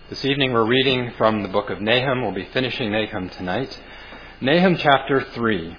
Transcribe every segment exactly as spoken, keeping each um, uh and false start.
This evening we're reading from the book of Nahum. We'll be finishing Nahum tonight. Nahum chapter three.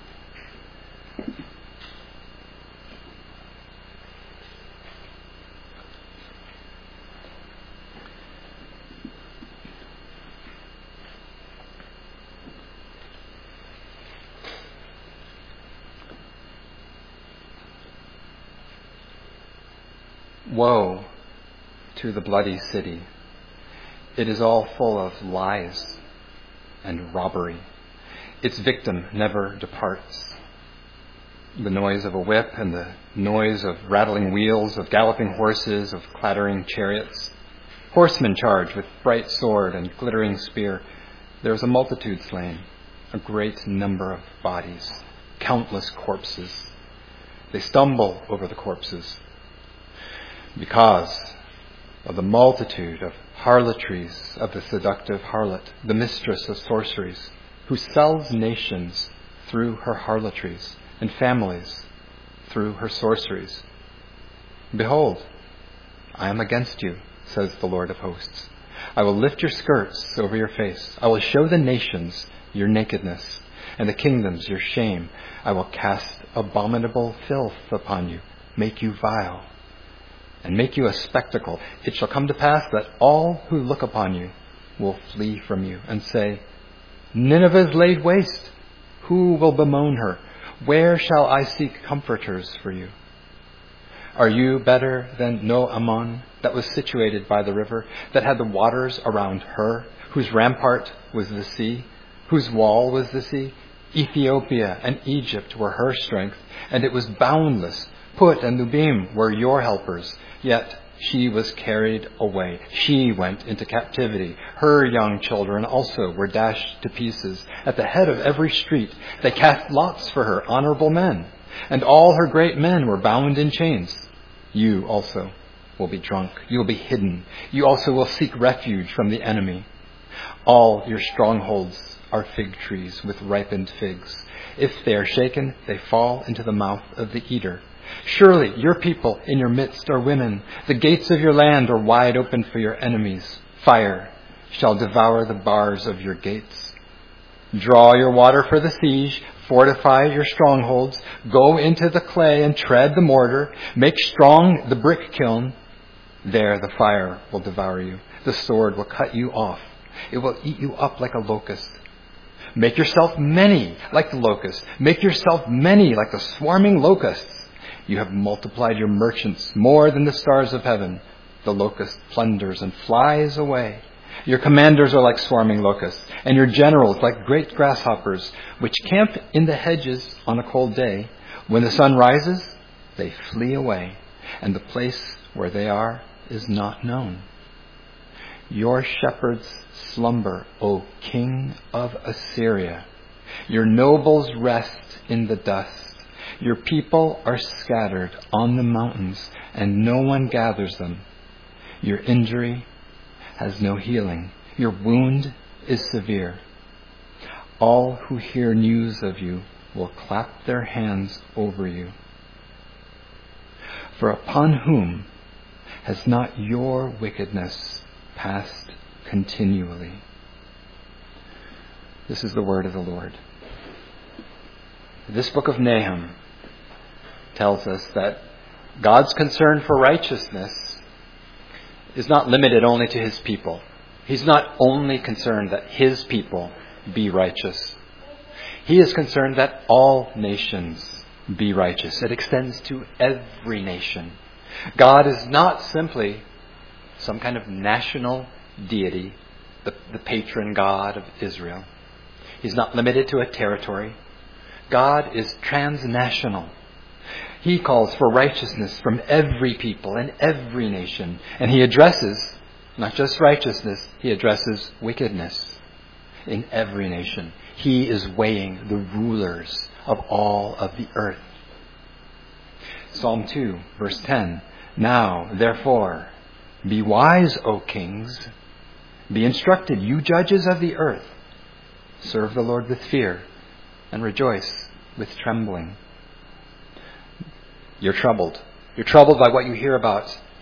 Woe to the bloody city. It is all full of lies and robbery. Its victim never departs. The noise of a whip and the noise of rattling wheels, of galloping horses, of clattering chariots. Horsemen charge with bright sword and glittering spear. There is a multitude slain, a great number of bodies, countless corpses. They stumble over the corpses because of the multitude of harlotries of the seductive harlot, the mistress of sorceries, who sells nations through her harlotries and families through her sorceries. Behold, I am against you, says the Lord of hosts. I will lift your skirts over your face. I will show the nations your nakedness and the kingdoms your shame. I will cast abominable filth upon you, make you vile, and make you a spectacle. It shall come to pass that all who look upon you will flee from you and say, Nineveh is laid waste. Who will bemoan her? Where shall I seek comforters for you? Are you better than Noamon, that was situated by the river, that had the waters around her, whose rampart was the sea, whose wall was the sea? Ethiopia and Egypt were her strength, and it was boundless. Put and Lubim were your helpers, yet she was carried away. She went into captivity. Her young children also were dashed to pieces. At the head of every street they cast lots for her honorable men, and all her great men were bound in chains. You also will be drunk. You will be hidden. You also will seek refuge from the enemy. All your strongholds are fig trees with ripened figs. If they are shaken, they fall into the mouth of the eater. Surely your people in your midst are women. The gates of your land are wide open for your enemies. Fire shall devour the bars of your gates. Draw your water for the siege. Fortify your strongholds. Go into the clay and tread the mortar. Make strong the brick kiln. There the fire will devour you. The sword will cut you off. It will eat you up like a locust. Make yourself many like the locust. Make yourself many like the swarming locusts. You have multiplied your merchants more than the stars of heaven. The locust plunders and flies away. Your commanders are like swarming locusts, and your generals like great grasshoppers, which camp in the hedges on a cold day. When the sun rises, they flee away, and the place where they are is not known. Your shepherds slumber, O king of Assyria. Your nobles rest in the dust. Your people are scattered on the mountains, and no one gathers them. Your injury has no healing. Your wound is severe. All who hear news of you will clap their hands over you. For upon whom has not your wickedness passed continually? This is the word of the Lord. This book of Nahum tells us that God's concern for righteousness is not limited only to his people. He's not only concerned that his people be righteous. He is concerned that all nations be righteous. It extends to every nation. God is not simply some kind of national deity, the, the patron God of Israel. He's not limited to a territory. God is transnational. He calls for righteousness from every people and every nation. And he addresses not just righteousness, he addresses wickedness in every nation. He is weighing the rulers of all of the earth. Psalm two, verse ten. Now, therefore, be wise, O kings. Be instructed, you judges of the earth. Serve the Lord with fear and rejoice with trembling. You're troubled. You're troubled by what you hear about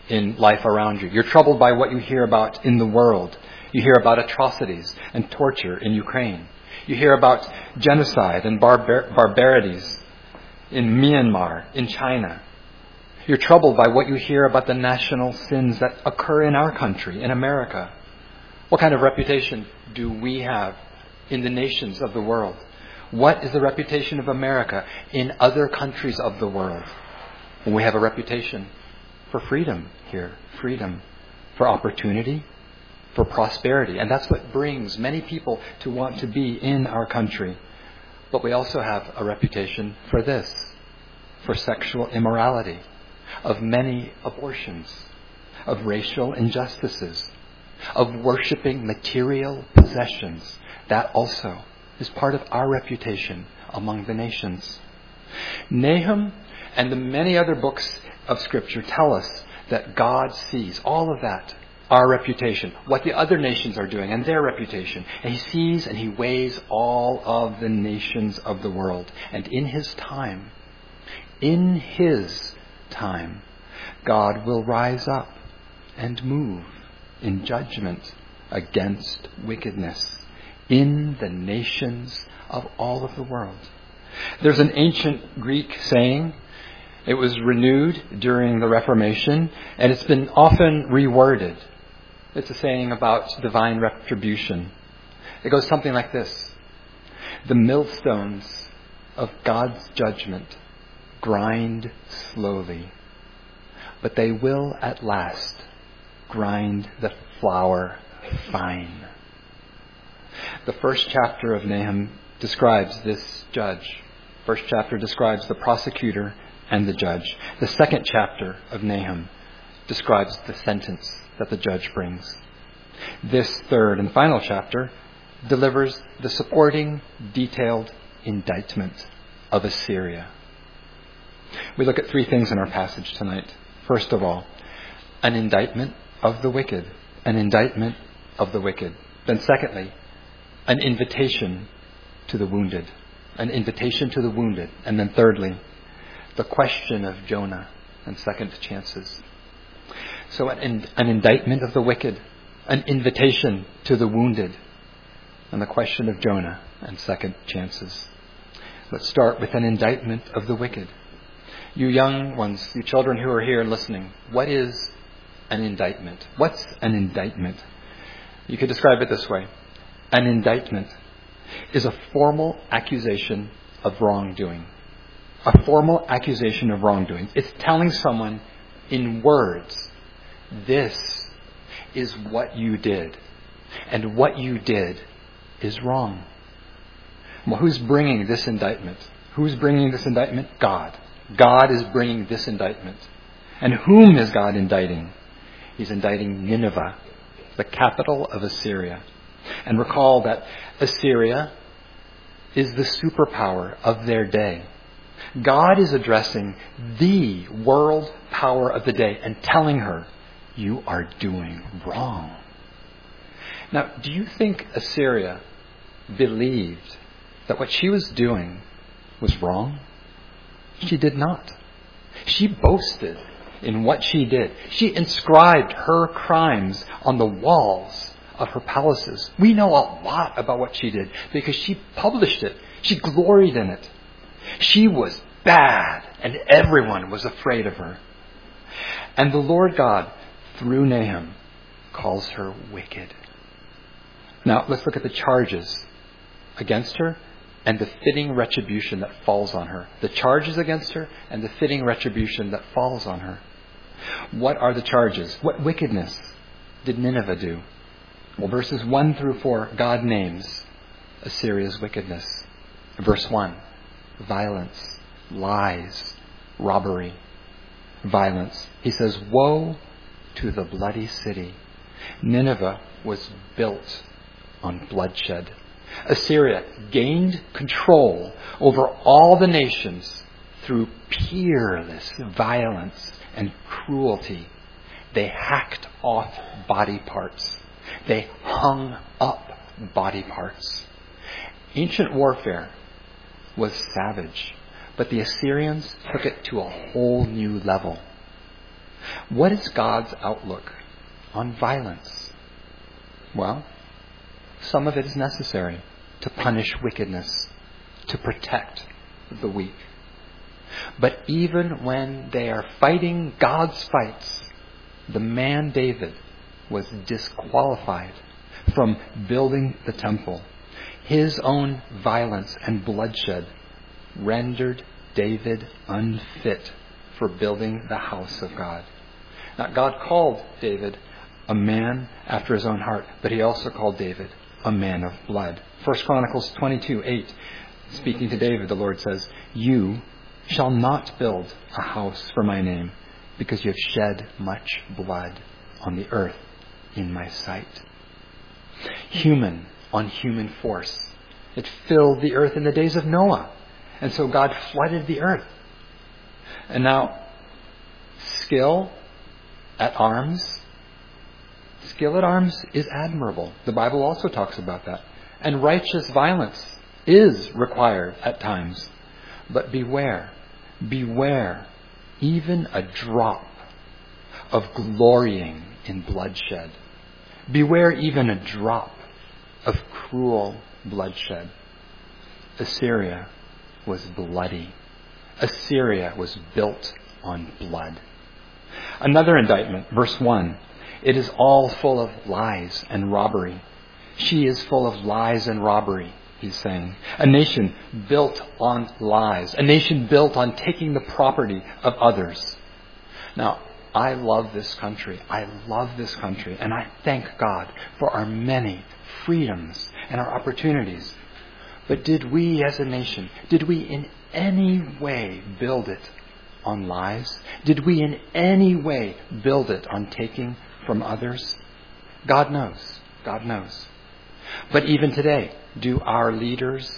in life around you. You're troubled by what you hear about in the world. You hear about atrocities and torture in Ukraine. You hear about genocide and barbar- barbarities in Myanmar, in China. You're troubled by what you hear about the national sins that occur in our country, in America. What kind of reputation do we have in the nations of the world? What is the reputation of America in other countries of the world? We have a reputation for freedom here, freedom, for opportunity, for prosperity. And that's what brings many people to want to be in our country. But we also have a reputation for this, for sexual immorality, of many abortions, of racial injustices, of worshiping material possessions. That also is part of our reputation among the nations. Nahum and the many other books of Scripture tell us that God sees all of that, our reputation, what the other nations are doing and their reputation. And He sees and He weighs all of the nations of the world. And in His time, in His time, God will rise up and move in judgment against wickedness in the nations of all of the world. There's an ancient Greek saying. It was renewed during the Reformation, and it's been often reworded. It's a saying about divine retribution. It goes something like this. The millstones of God's judgment grind slowly, but they will at last grind the flour fine. The first chapter of Nahum describes this judge. First chapter describes the prosecutor and the judge. The second chapter of Nahum describes the sentence that the judge brings. This third and final chapter delivers the supporting, detailed indictment of Assyria. We look at three things in our passage tonight. First of all, an indictment of the wicked. An indictment of the wicked. Then secondly, an invitation to the wounded. An invitation to the wounded. And then thirdly, the question of Jonah and second chances. So an, an indictment of the wicked, an invitation to the wounded, and the question of Jonah and second chances. Let's start with an indictment of the wicked. You young ones, you children who are here and listening, what is an indictment? What's an indictment? You could describe it this way. An indictment is a formal accusation of wrongdoing. A formal accusation of wrongdoing. It's telling someone in words, this is what you did. And what you did is wrong. Well, who's bringing this indictment? Who's bringing this indictment? God. God is bringing this indictment. And whom is God indicting? He's indicting Nineveh, the capital of Assyria. And recall that Assyria is the superpower of their day. God is addressing the world power of the day and telling her, you are doing wrong. Now, do you think Assyria believed that what she was doing was wrong? She did not. She boasted in what she did. She inscribed her crimes on the walls of her palaces. We know a lot about what she did because she published it. She gloried in it. She was bad, and everyone was afraid of her. And the Lord God, through Nahum, calls her wicked. Now, let's look at the charges against her and the fitting retribution that falls on her. The charges against her and the fitting retribution that falls on her. What are the charges? What wickedness did Nineveh do? Well, verses one through four, God names Assyria's wickedness. Verse one, violence, lies, robbery, violence. He says, woe to the bloody city. Nineveh was built on bloodshed. Assyria gained control over all the nations through peerless violence and cruelty. They hacked off body parts. They hung up body parts. Ancient warfare was savage, but the Assyrians took it to a whole new level. What is God's outlook on violence? Well, some of it is necessary to punish wickedness, to protect the weak. But even when they are fighting God's fights, the man David was disqualified from building the temple. His own violence and bloodshed rendered David unfit for building the house of God. Now, God called David a man after his own heart, but he also called David a man of blood. First Chronicles twenty-two eight, speaking to David, the Lord says, "You shall not build a house for my name, because you have shed much blood on the earth in my sight." Human on human force. It filled the earth in the days of Noah. And so God flooded the earth. And now, skill at arms, skill at arms is admirable. The Bible also talks about that. And righteous violence is required at times. But beware, beware, even a drop of glorying in bloodshed. Beware even a drop of cruel bloodshed. Assyria was bloody. Assyria was built on blood. Another indictment, verse one. It is all full of lies and robbery. She is full of lies and robbery, he's saying. A nation built on lies. A nation built on taking the property of others. Now, I love this country. I love this country. And I thank God for our many freedoms and our opportunities. But did we as a nation, did we in any way build it on lies? Did we in any way build it on taking from others? God knows. God knows. But even today, do our leaders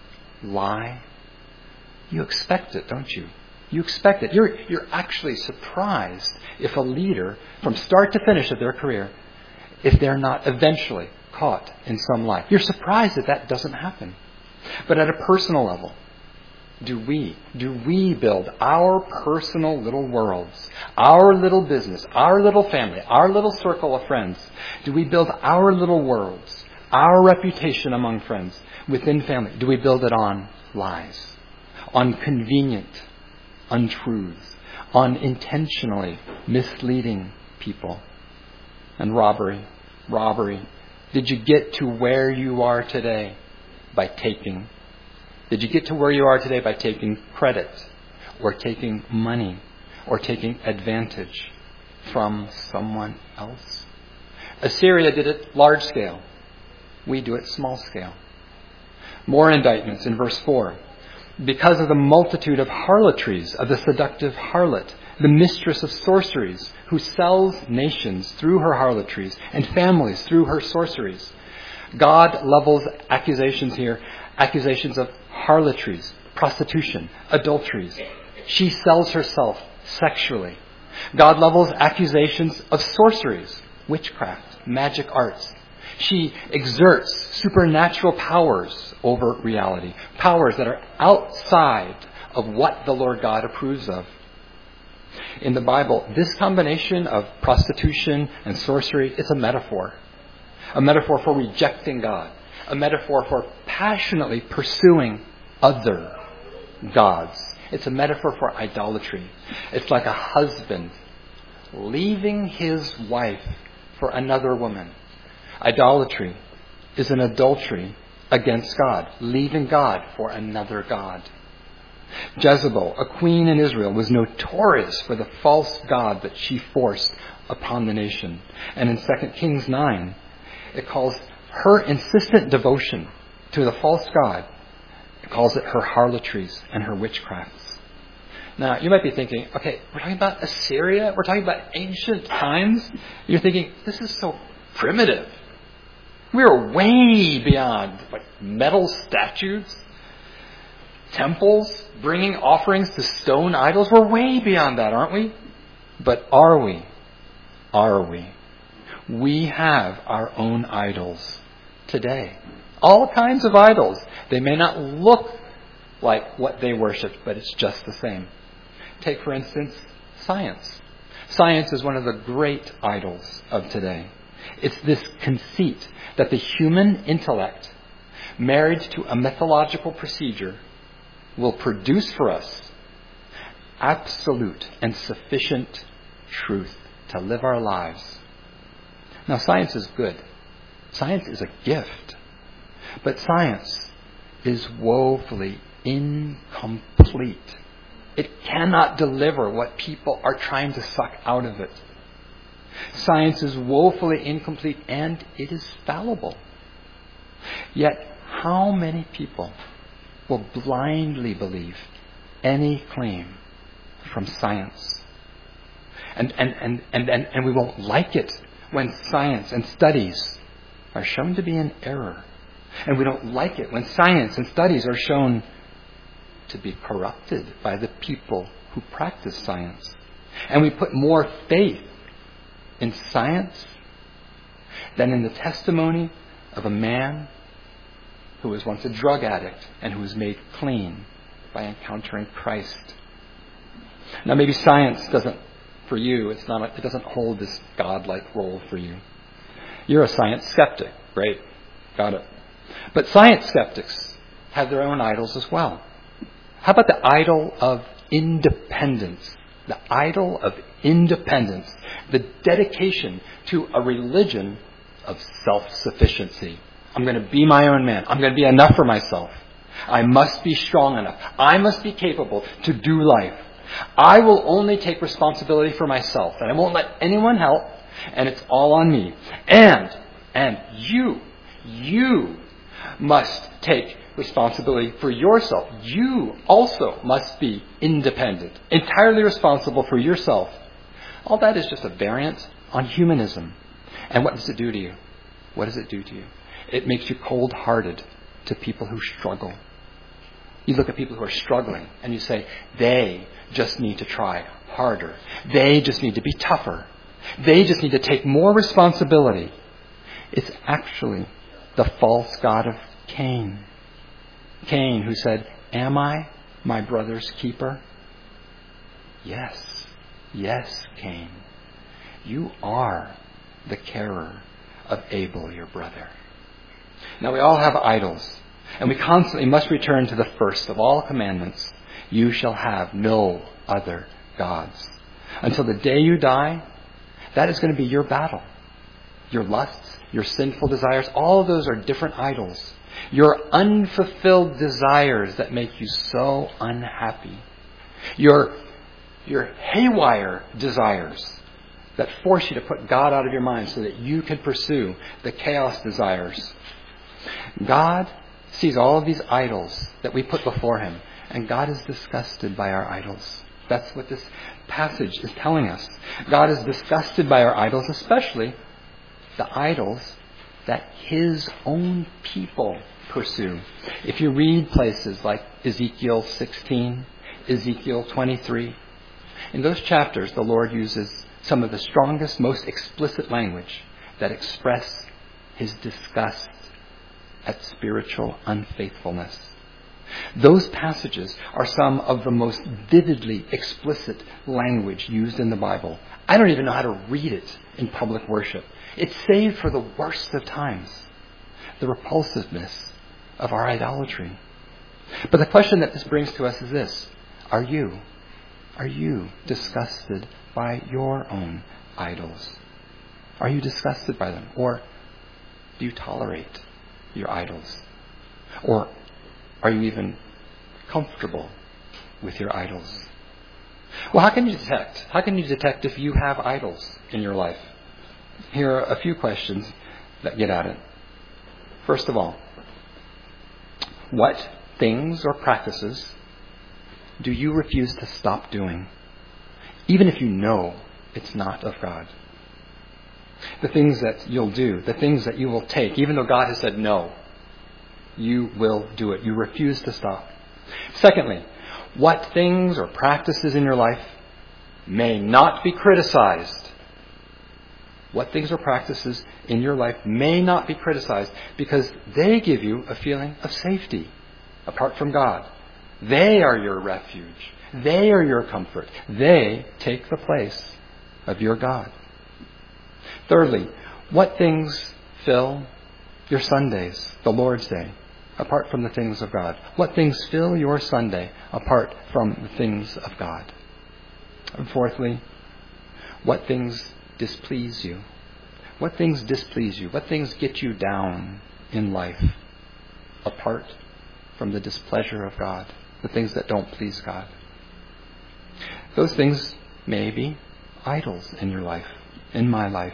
lie? You expect it, don't you? You expect it. You're, you're actually surprised if a leader, from start to finish of their career, if they're not eventually caught in some lie. You're surprised that that doesn't happen. But at a personal level, do we, do we build our personal little worlds, our little business, our little family, our little circle of friends? Do we build our little worlds, our reputation among friends, within family? Do we build it on lies, on convenient untruths, on intentionally misleading people? And robbery, robbery. Did you get to where you are today by taking? Did you get to where you are today by taking credit or taking money or taking advantage from someone else? Assyria did it large scale. We do it small scale. More indictments in verse four. Because of the multitude of harlotries of the seductive harlot, the mistress of sorceries, who sells nations through her harlotries and families through her sorceries. God levels accusations here, accusations of harlotries, prostitution, adulteries. She sells herself sexually. God levels accusations of sorceries, witchcraft, magic arts. She exerts supernatural powers over reality, powers that are outside of what the Lord God approves of. In the Bible, this combination of prostitution and sorcery is a metaphor. A metaphor for rejecting God. A metaphor for passionately pursuing other gods. It's a metaphor for idolatry. It's like a husband leaving his wife for another woman. Idolatry is an adultery against God, leaving God for another god. Jezebel, a queen in Israel, was notorious for the false god that she forced upon the nation. And in Second Kings nine, it calls her insistent devotion to the false god, it calls it her harlotries and her witchcrafts. Now, you might be thinking, okay, we're talking about Assyria? We're talking about ancient times? You're thinking, this is so primitive. We're way beyond like metal statues, temples, bringing offerings to stone idols. We're way beyond that, aren't we? But are we? Are we? We have our own idols today. All kinds of idols. They may not look like what they worshipped, but it's just the same. Take, for instance, science. Science is one of the great idols of today. It's this conceit that the human intellect, married to a mythological procedure, will produce for us absolute and sufficient truth to live our lives. Now, science is good. Science is a gift. But science is woefully incomplete. It cannot deliver what people are trying to suck out of it. Science is woefully incomplete and it is fallible. Yet, how many people will blindly believe any claim from science? And, and, and, and, and, and we won't like it when science and studies are shown to be in error. And we don't like it when science and studies are shown to be corrupted by the people who practice science. And we put more faith in science than in the testimony of a man who was once a drug addict and who was made clean by encountering Christ. Now, maybe science doesn't, for you, it's not, it doesn't hold this godlike role for you. You're a science skeptic, right? Got it. But science skeptics have their own idols as well. How about the idol of independence? The idol of independence. The dedication to a religion of self-sufficiency. I'm going to be my own man. I'm going to be enough for myself. I must be strong enough. I must be capable to do life. I will only take responsibility for myself, and I won't let anyone help, and it's all on me. And, and you, you must take responsibility for yourself. You also must be independent, entirely responsible for yourself. All that is just a variant on humanism. And what does it do to you? What does it do to you? It makes you cold-hearted to people who struggle. You look at people who are struggling and you say, they just need to try harder. They just need to be tougher. They just need to take more responsibility. It's actually the false god of Cain. Cain, who said, am I my brother's keeper? Yes, yes, Cain. You are the carer of Abel, your brother. Now, we all have idols, and we constantly must return to the first of all commandments. You shall have no other gods. Until the day you die, that is going to be your battle. Your lusts, your sinful desires, all of those are different idols. Your unfulfilled desires that make you so unhappy. Your, your haywire desires that force you to put God out of your mind so that you can pursue the chaos desires. God sees all of these idols that we put before Him, and God is disgusted by our idols. That's what this passage is telling us. God is disgusted by our idols, especially the idols that His own people pursue. If you read places like Ezekiel sixteen, Ezekiel twenty-three, in those chapters the Lord uses some of the strongest, most explicit language that express His disgust at spiritual unfaithfulness. Those passages are some of the most vividly explicit language used in the Bible. I don't even know how to read it in public worship. It's saved for the worst of times. The repulsiveness of our idolatry. But the question that this brings to us is this. Are you, are you disgusted by your own idols? Are you disgusted by them? Or do you tolerate your idols? Or are you even comfortable with your idols? Well, how can you detect? How can you detect if you have idols in your life? Here are a few questions that get at it. First of all, what things or practices do you refuse to stop doing, even if you know it's not of God? The things that you'll do, the things that you will take, even though God has said no, you will do it. You refuse to stop. Secondly, what things or practices in your life may not be criticized? What things or practices in your life may not be criticized because they give you a feeling of safety apart from God. They are your refuge. They are your comfort. They take the place of your God. Thirdly, what things fill your Sundays, the Lord's Day, apart from the things of God? What things fill your Sunday apart from the things of God? And fourthly, what things displease you? What things displease you? What things get you down in life apart from the displeasure of God, the things that don't please God? Those things may be idols in your life, in my life.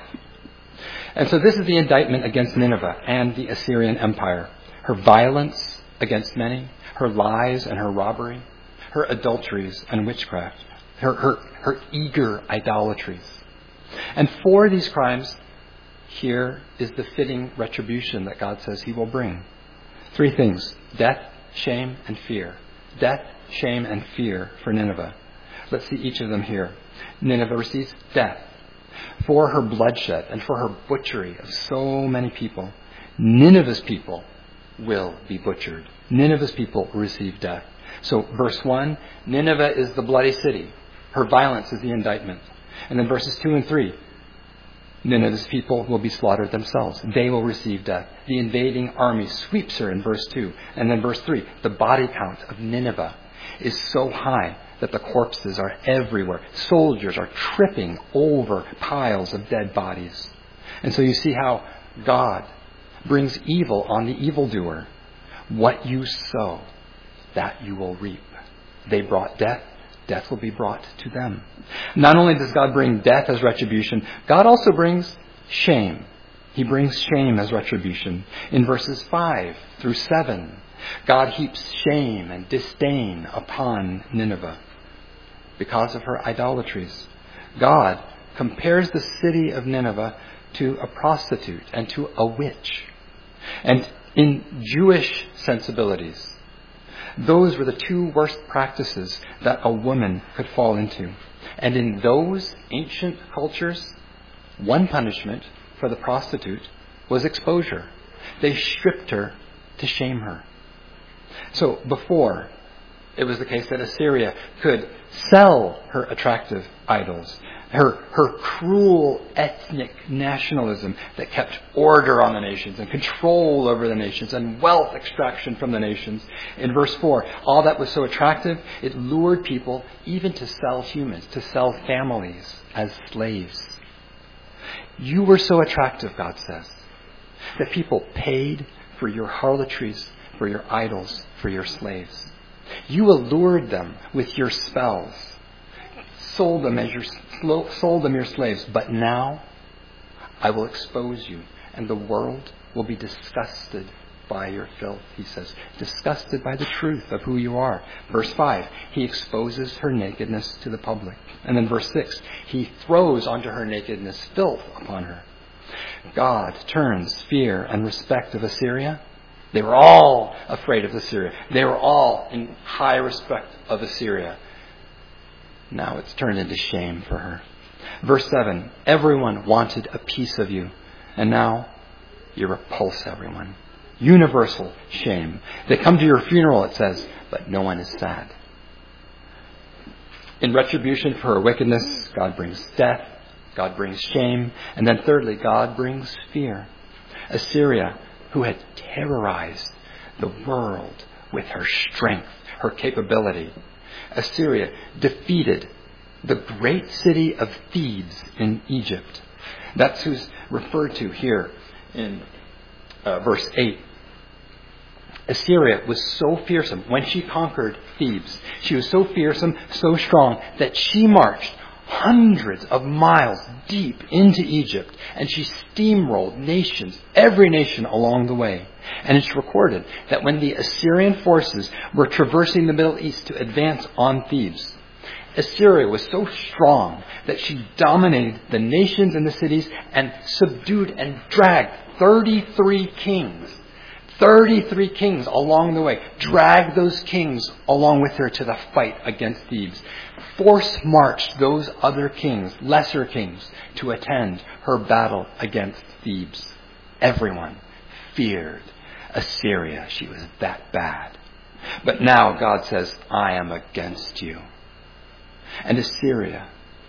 And so this is the indictment against Nineveh and the Assyrian Empire. Her violence against many, her lies and her robbery, her adulteries and witchcraft, her, her, her eager idolatries. And for these crimes, here is the fitting retribution that God says he will bring. Three things: death, shame, and fear. Death, shame, and fear for Nineveh. Let's see each of them here. Nineveh receives death for her bloodshed and for her butchery of so many people. Nineveh's people will be butchered. Nineveh's people will receive death. So verse one, Nineveh is the bloody city. Her violence is the indictment. And then verses two and three, Nineveh's people will be slaughtered themselves. They will receive death. The invading army sweeps her in verse two. And then verse three, the body count of Nineveh is so high that the corpses are everywhere. Soldiers are tripping over piles of dead bodies. And so you see how God brings evil on the evildoer. What you sow, that you will reap. They brought death. Death will be brought to them. Not only does God bring death as retribution, God also brings shame. He brings shame as retribution. In verses five through seven, God heaps shame and disdain upon Nineveh because of her idolatries. God compares the city of Nineveh to a prostitute and to a witch. And in Jewish sensibilities, those were the two worst practices that a woman could fall into. And in those ancient cultures, one punishment for the prostitute was exposure. They stripped her to shame her. So before, it was the case that Assyria could sell her attractive idols, her, her cruel ethnic nationalism that kept order on the nations and control over the nations and wealth extraction from the nations. In verse four, all that was so attractive, it lured people even to sell humans, to sell families as slaves. You were so attractive, God says, that people paid for your harlotries, for your idols, for your slaves. You allured them with your spells, sold them as your sold them your slaves. But now I will expose you, and the world will be disgusted by your filth, he says, disgusted by the truth of who you are. Verse five, he exposes her nakedness to the public. And then verse six, he throws onto her nakedness filth upon her. God turns fear and respect of Assyria. They were all afraid of Assyria. They were all in high respect of Assyria. Now it's turned into shame for her. Verse seven, everyone wanted a piece of you, and now you repulse everyone. Universal shame. They come to your funeral, it says, but no one is sad. In retribution for her wickedness, God brings death, God brings shame, and then thirdly, God brings fear. Assyria, who had terrorized the world with her strength, her capability, Assyria defeated the great city of Thebes in Egypt. That's who's referred to here in uh, verse eight. Assyria was so fearsome when she conquered Thebes. She was so fearsome, so strong, that she marched hundreds of miles deep into Egypt, and she steamrolled nations, every nation along the way. And it's recorded that when the Assyrian forces were traversing the Middle East to advance on Thebes, Assyria was so strong that she dominated the nations and the cities and subdued and dragged thirty-three kings. thirty-three kings along the way. Dragged those kings along with her to the fight against Thebes. Force marched those other kings, lesser kings, to attend her battle against Thebes. Everyone feared Assyria. She was that bad. But now God says, I am against you. And Assyria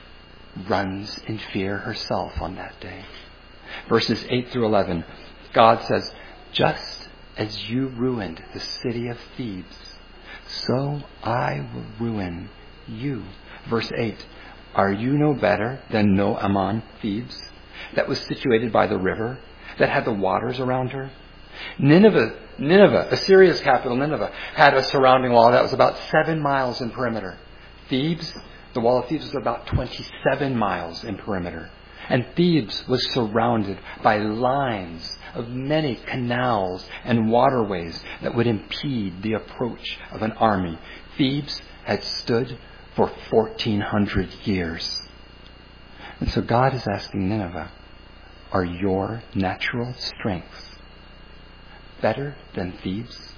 runs in fear herself on that day. Verses eight through eleven, God says, just as you ruined the city of Thebes, so I will ruin you. Verse eight, are you no better than No-Amon, Thebes, that was situated by the river, that had the waters around her? Nineveh, Nineveh, Assyria's capital, Nineveh, had a surrounding wall that was about seven miles in perimeter. Thebes, the wall of Thebes was about twenty-seven miles in perimeter. And Thebes was surrounded by lines of many canals and waterways that would impede the approach of an army. Thebes had stood for fourteen hundred years. And so God is asking Nineveh, are your natural strengths better than Thebes?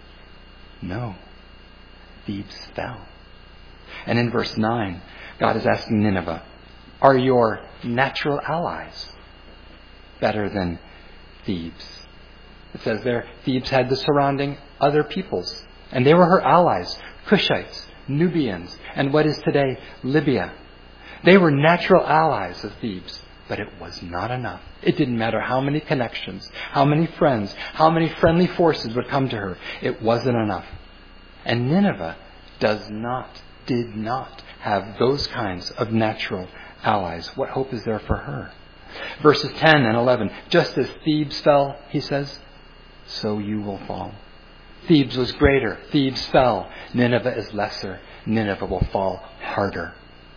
No. Thebes fell. And in verse nine, God is asking Nineveh, are your natural allies better than Thebes? It says there, Thebes had the surrounding other peoples, and they were her allies, Cushites, Nubians, and what is today Libya. They were natural allies of Thebes, but it was not enough. It didn't matter how many connections, how many friends, how many friendly forces would come to her. It wasn't enough. And Nineveh does not, did not have those kinds of natural allies. What hope is there for her? Verses ten and eleven, just as Thebes fell, he says, so you will fall. Thebes was greater. Thebes fell. Nineveh is lesser. Nineveh will fall harder.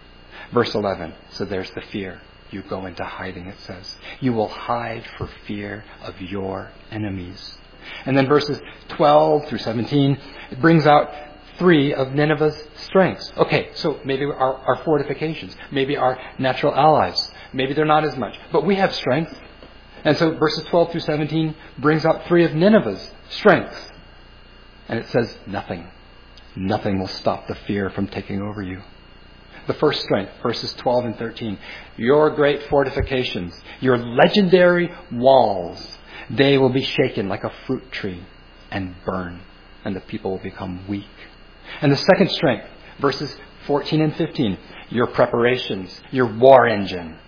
Verse eleven, so there's the fear. You go into hiding, it says. You will hide for fear of your enemies. And then verses twelve through seventeen, it brings out three of Nineveh's strengths. Okay, so maybe our, our fortifications, maybe our natural allies, maybe they're not as much, but we have strength. And so verses twelve through seventeen brings out three of Nineveh's strengths. And it says nothing. Nothing will stop the fear from taking over you. The first strength, verses twelve and thirteen, your great fortifications, your legendary walls, they will be shaken like a fruit tree and burn, and the people will become weak. And the second strength, verses fourteen and fifteen, your preparations, your war engine,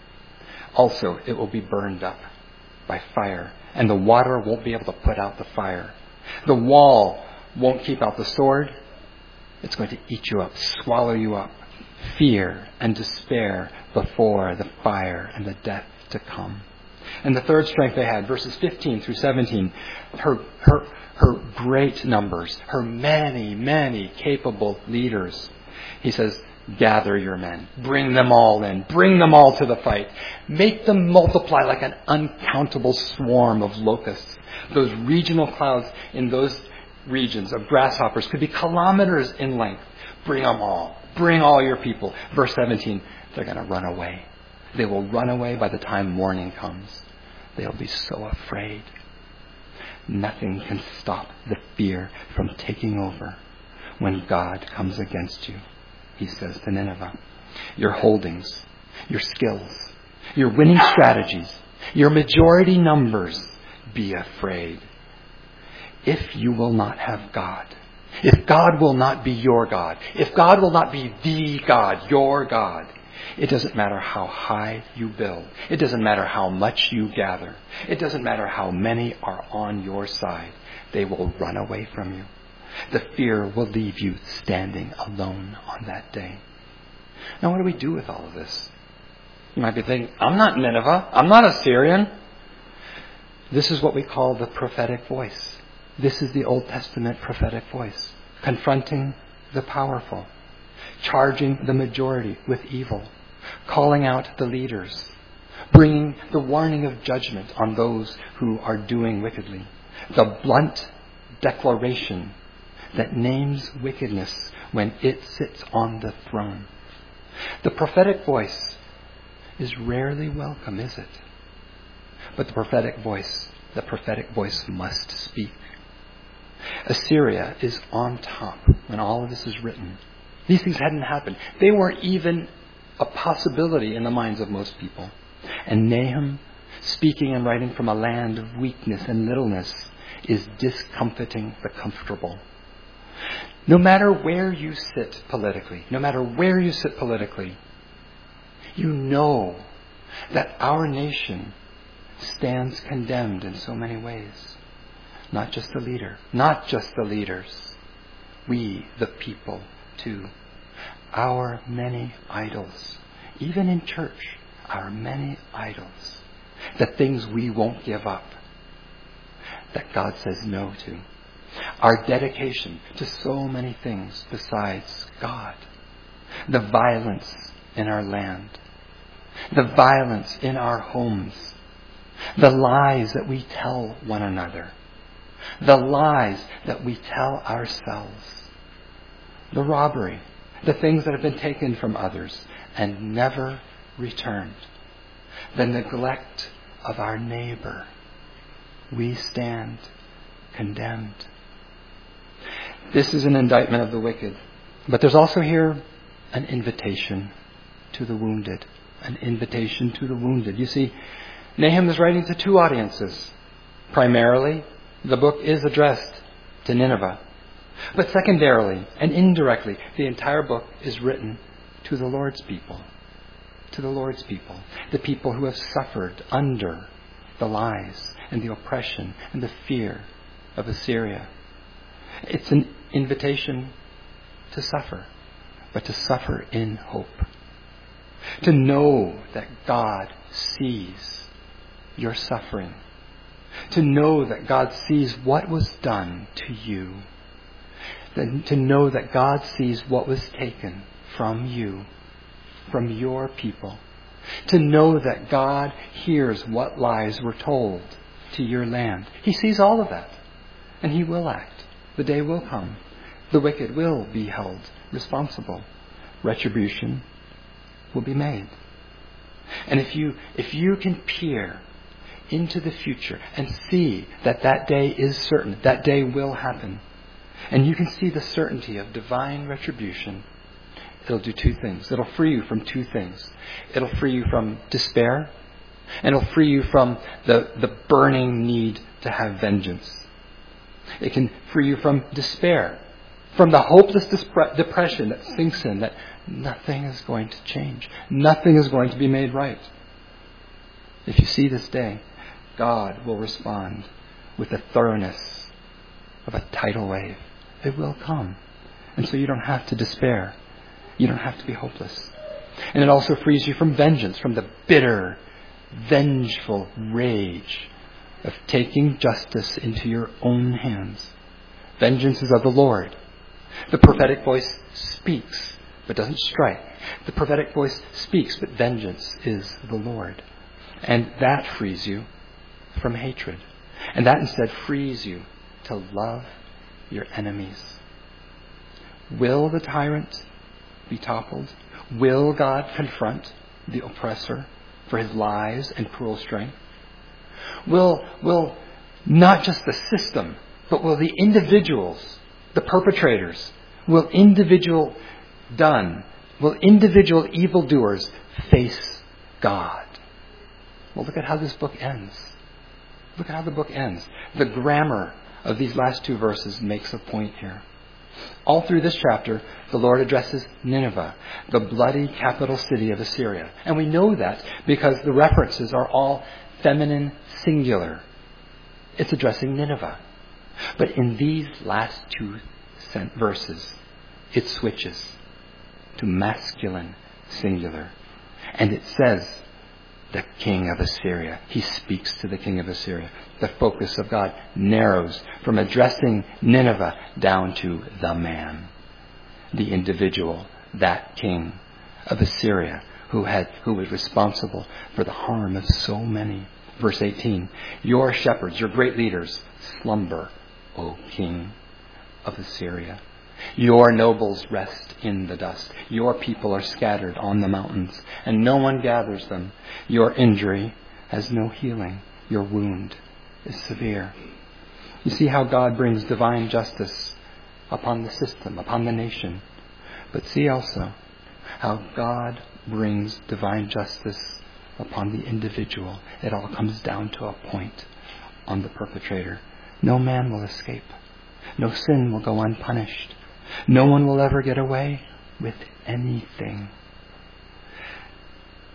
also it will be burned up by fire, and the water won't be able to put out the fire. The wall won't keep out the sword. It's going to eat you up, swallow you up. Fear and despair before the fire and the death to come. And the third strength they had, verses fifteen through seventeen, her, her, her great numbers, her many, many capable leaders. He says, gather your men, bring them all in, bring them all to the fight. Make them multiply like an uncountable swarm of locusts. Those regional clouds in those regions of grasshoppers could be kilometers in length. Bring them all. Bring all your people. Verse seventeen, they're going to run away. They will run away by the time morning comes. They'll be so afraid. Nothing can stop the fear from taking over when God comes against you. He says to Nineveh, your holdings, your skills, your winning strategies, your majority numbers, be afraid. If you will not have God, if God will not be your God, if God will not be the God, your God, it doesn't matter how high you build. It doesn't matter how much you gather. It doesn't matter how many are on your side. They will run away from you. The fear will leave you standing alone on that day. Now, what do we do with all of this? You might be thinking, I'm not Nineveh. I'm not Assyrian. This is what we call the prophetic voice. This is the Old Testament prophetic voice, confronting the powerful, charging the majority with evil, calling out the leaders, bringing the warning of judgment on those who are doing wickedly, the blunt declaration that names wickedness when it sits on the throne. The prophetic voice is rarely welcome, is it? But the prophetic voice, the prophetic voice must speak. Assyria is on top when all of this is written. These things hadn't happened. They weren't even a possibility in the minds of most people. And Nahum, speaking and writing from a land of weakness and littleness, is discomfiting the comfortable. No matter where you sit politically, no matter where you sit politically, You know that our nation stands condemned in so many ways. Not just the leader, not just the leaders. We, the people, too. Our many idols, even in church, our many idols. The things we won't give up, that God says no to. Our dedication to so many things besides God. The violence in our land. The violence in our homes. The lies that we tell one another. The lies that we tell ourselves. The robbery. The things that have been taken from others and never returned. The neglect of our neighbor. We stand condemned. This is an indictment of the wicked. But there's also here an invitation to the wounded. An invitation to the wounded. You see, Nahum is writing to two audiences. Primarily, the book is addressed to Nineveh. But secondarily and indirectly, the entire book is written to the Lord's people. To the Lord's people. The people who have suffered under the lies and the oppression and the fear of Assyria. It's an invitation to suffer, but to suffer in hope. To know that God sees your suffering. To know that God sees what was done to you. To know that God sees what was taken from you, from your people. To know that God hears what lies were told to your land. He sees all of that. And He will act. The day will come. The wicked will be held responsible. Retribution will be made. And if you if you can peer into the future and see that that day is certain, that day will happen, and you can see the certainty of divine retribution, it'll do two things. It'll free you from two things. It'll free you from despair, and it'll free you from the, the burning need to have vengeance. It can free you from despair, from the hopeless dispre- depression that sinks in, that nothing is going to change. Nothing is going to be made right. If you see this day, God will respond with the thoroughness of a tidal wave. It will come. And so you don't have to despair. You don't have to be hopeless. And it also frees you from vengeance, from the bitter, vengeful rage of taking justice into your own hands. Vengeance is of the Lord. The prophetic voice speaks, but doesn't strike. The prophetic voice speaks, but vengeance is the Lord. And that frees you from hatred. And that instead frees you to love your enemies. Will the tyrant be toppled? Will God confront the oppressor for his lies and cruel strength? Will, will not just the system, but will the individuals, the perpetrators, will individual done, will individual evildoers face God? Well, look at how this book ends. Look at how the book ends. The grammar of these last two verses makes a point here. All through this chapter, the Lord addresses Nineveh, the bloody capital city of Assyria. And we know that because the references are all feminine singular. It's addressing Nineveh. But in these last two verses, it switches to masculine singular. And it says, the king of Assyria. He speaks to the king of Assyria. The focus of God narrows from addressing Nineveh down to the man, the individual, that king of Assyria who had who was responsible for the harm of so many. Verse eighteen, your shepherds, your great leaders, slumber, O king of Assyria. Your nobles rest in the dust. Your people are scattered on the mountains, and no one gathers them. Your injury has no healing. Your wound is severe. You see how God brings divine justice upon the system, upon the nation. But see also how God brings divine justice upon the individual. It all comes down to a point on the perpetrator. No man will escape. No sin will go unpunished. No one will ever get away with anything.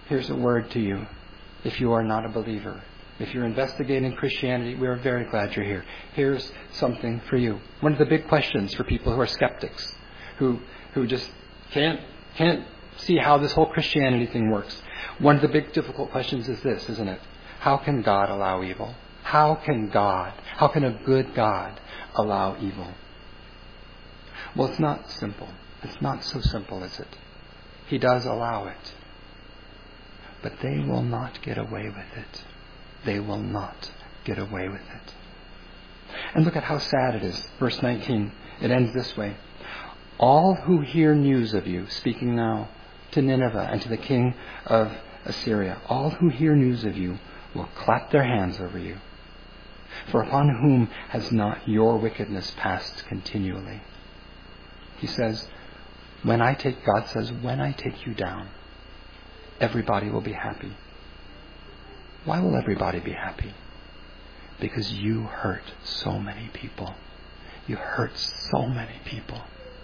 Here's a word to you. If you are not a believer, if you're investigating Christianity, we are very glad you're here. Here's something for you. One of the big questions for people who are skeptics, who who just can't can't see how this whole Christianity thing works. One of the big difficult questions is this, isn't it? How can God allow evil? How can God, how can a good God allow evil? Well, it's not simple. It's not so simple, is it? He does allow it. But they will not get away with it. They will not get away with it. And look at how sad it is. Verse nineteen, it ends this way. All who hear news of you, speaking now to Nineveh and to the king of Assyria, all who hear news of you will clap their hands over you. For upon whom has not your wickedness passed continually? He says, when I take, God says, when I take you down, everybody will be happy. Why will everybody be happy? Because you hurt so many people. You hurt so many people.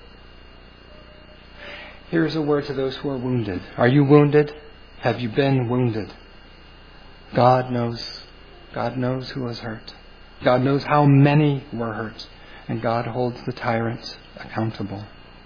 Here's a word to those who are wounded. Are you wounded? Have you been wounded? God knows. God knows who was hurt. God knows how many were hurt. And God holds the tyrant accountable.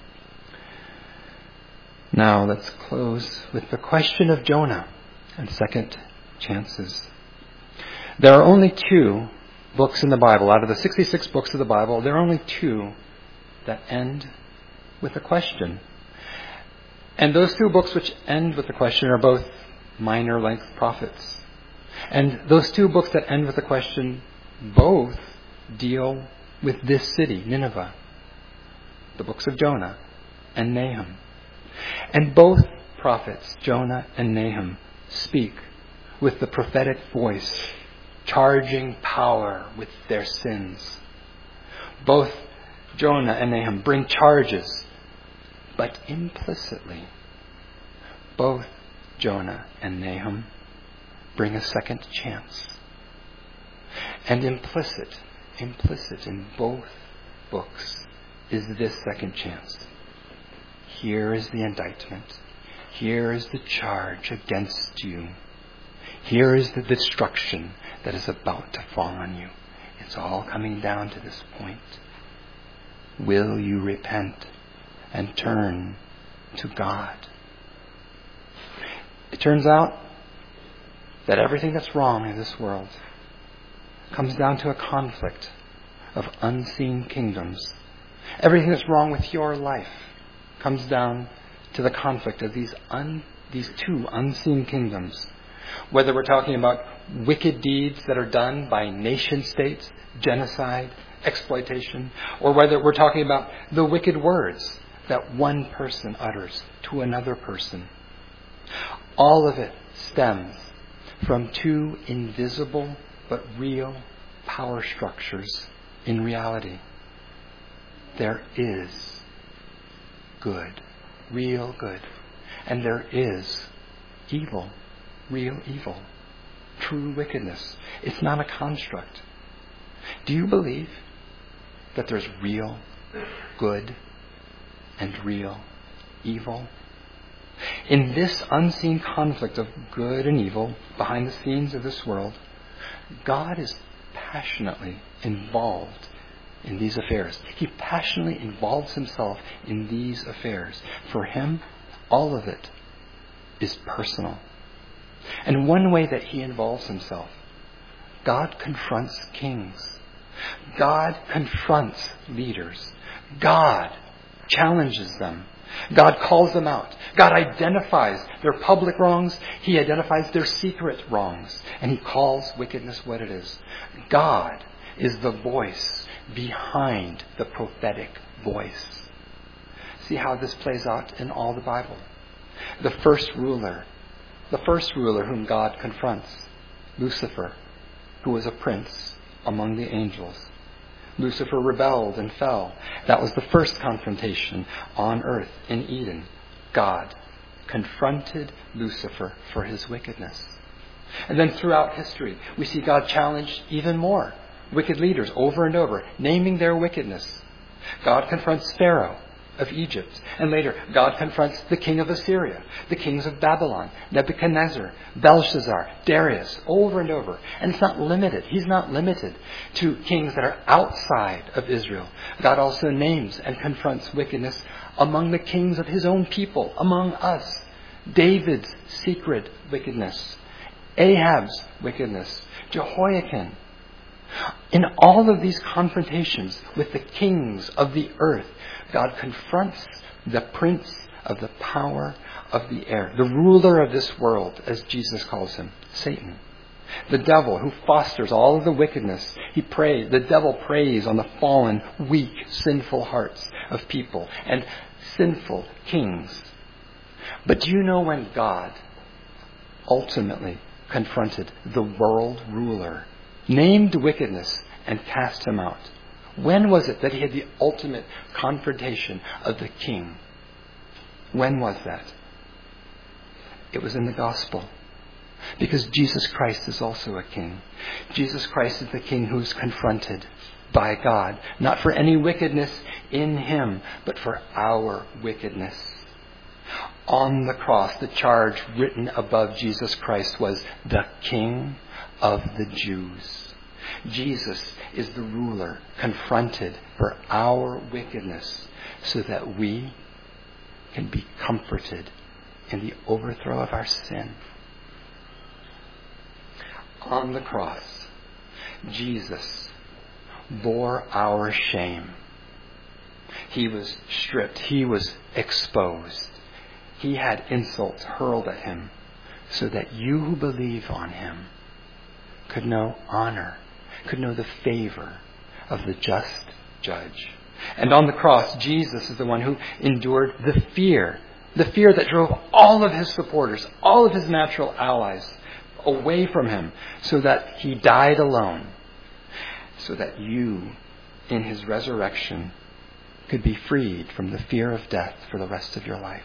Now let's close with the question of Jonah and second chances. There are only two books in the Bible. Out of the sixty-six books of the Bible, there are only two that end with a question. And those two books which end with a question are both minor length prophets. And those two books that end with a question both deal with this city, Nineveh. The books of Jonah and Nahum. And both prophets, Jonah and Nahum, speak with the prophetic voice, charging power with their sins. Both Jonah and Nahum bring charges, but implicitly, both Jonah and Nahum bring a second chance. And implicit, implicit in both books is this second chance. Here is the indictment. Here is the charge against you. Here is the destruction that is about to fall on you. It's all coming down to this point. Will you repent and turn to God? It turns out that everything that's wrong in this world comes down to a conflict of unseen kingdoms. Everything that's wrong with your life comes down to the conflict of these un, these two unseen kingdoms. Whether we're talking about wicked deeds that are done by nation states, genocide, exploitation, or whether we're talking about the wicked words that one person utters to another person. All of it stems from two invisible but real power structures in reality. There is good, real good, and there is evil, real evil, true wickedness. It's not a construct. Do you believe that there's real good and real evil? In this unseen conflict of good and evil behind the scenes of this world, God is passionately involved in these affairs. He passionately involves himself in these affairs. For him, all of it is personal. And one way that he involves himself, God confronts kings. God confronts leaders. God challenges them. God calls them out. God identifies their public wrongs. He identifies their secret wrongs. And he calls wickedness what it is. God is the voice behind the prophetic voice. See how this plays out in all the Bible. The first ruler, the first ruler whom God confronts, Lucifer, who was a prince among the angels. Lucifer rebelled and fell. That was the first confrontation on earth in Eden. God confronted Lucifer for his wickedness. And then throughout history, we see God challenge even more wicked leaders over and over, naming their wickedness. God confronts Pharaoh of Egypt. And later, God confronts the king of Assyria, the kings of Babylon, Nebuchadnezzar, Belshazzar, Darius, over and over. And it's not limited. He's not limited to kings that are outside of Israel. God also names and confronts wickedness among the kings of his own people, among us. David's secret wickedness, Ahab's wickedness, Jehoiakim. In all of these confrontations with the kings of the earth, God confronts the prince of the power of the air, the ruler of this world, as Jesus calls him, Satan. The devil who fosters all of the wickedness. He prays, the devil preys on the fallen, weak, sinful hearts of people and sinful kings. But do you know when God ultimately confronted the world ruler, named wickedness, and cast him out? When was it that he had the ultimate confrontation of the king? When was that? It was in the gospel. Because Jesus Christ is also a king. Jesus Christ is the king who is confronted by God, not for any wickedness in him, but for our wickedness. On the cross, the charge written above Jesus Christ was the King of the Jews. Jesus is the ruler confronted for our wickedness so that we can be comforted in the overthrow of our sin. On the cross, Jesus bore our shame. He was stripped. He was exposed. He had insults hurled at him so that you who believe on him could know honor, could know the favor of the just judge. And on the cross, Jesus is the one who endured the fear, the fear that drove all of his supporters, all of his natural allies away from him, so that he died alone, so that you, in his resurrection, could be freed from the fear of death for the rest of your life.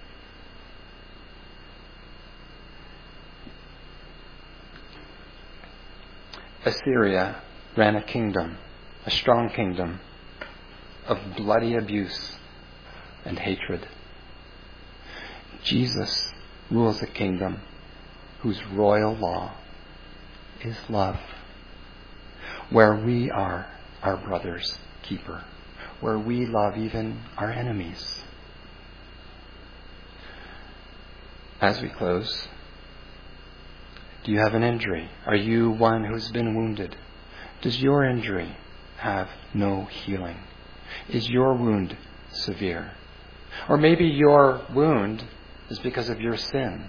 Assyria ran a kingdom, a strong kingdom of bloody abuse and hatred. Jesus rules a kingdom whose royal law is love, where we are our brother's keeper, where we love even our enemies. As we close, do you have an injury? Are you one who's been wounded? Does your injury have no healing? Is your wound severe? Or maybe your wound is because of your sin.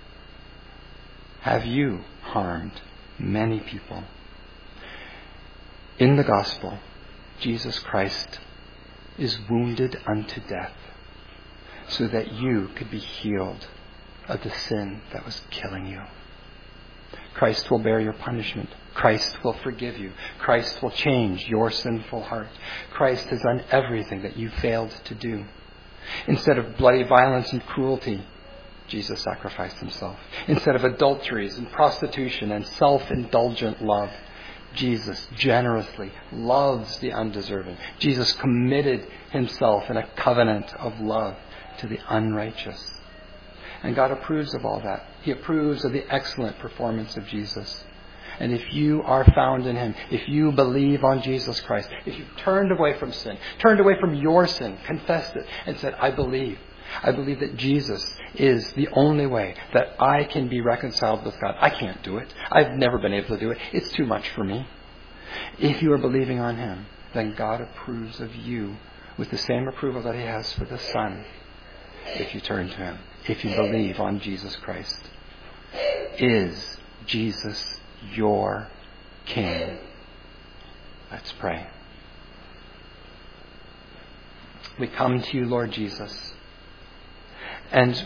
Have you harmed many people? In the gospel, Jesus Christ is wounded unto death so that you could be healed of the sin that was killing you. Christ will bear your punishment. Christ will forgive you. Christ will change your sinful heart. Christ has done everything that you failed to do. Instead of bloody violence and cruelty, Jesus sacrificed himself. Instead of adulteries and prostitution and self-indulgent love, Jesus generously loves the undeserving. Jesus committed himself in a covenant of love to the unrighteous. And God approves of all that. He approves of the excellent performance of Jesus. And if you are found in him, if you believe on Jesus Christ, if you've turned away from sin, turned away from your sin, confessed it, and said, I believe, I believe that Jesus is the only way that I can be reconciled with God. I can't do it. I've never been able to do it. It's too much for me. If you are believing on him, then God approves of you with the same approval that he has for the Son. If you turn to him, if you believe on Jesus Christ. Is Jesus your King? Let's pray. We come to you, Lord Jesus, and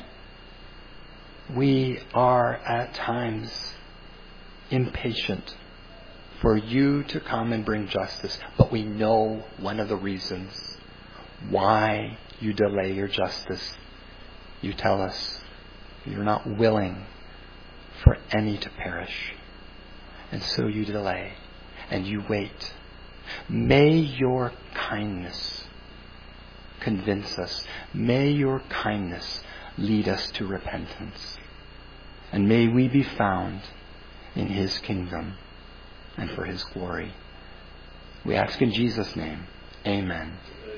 we are at times impatient for you to come and bring justice, but we know one of the reasons why you delay your justice. You tell us you're not willing for any to perish. And so you delay and you wait. May your kindness convince us. May your kindness lead us to repentance. And may we be found in his kingdom and for his glory. We ask in Jesus' name. Amen.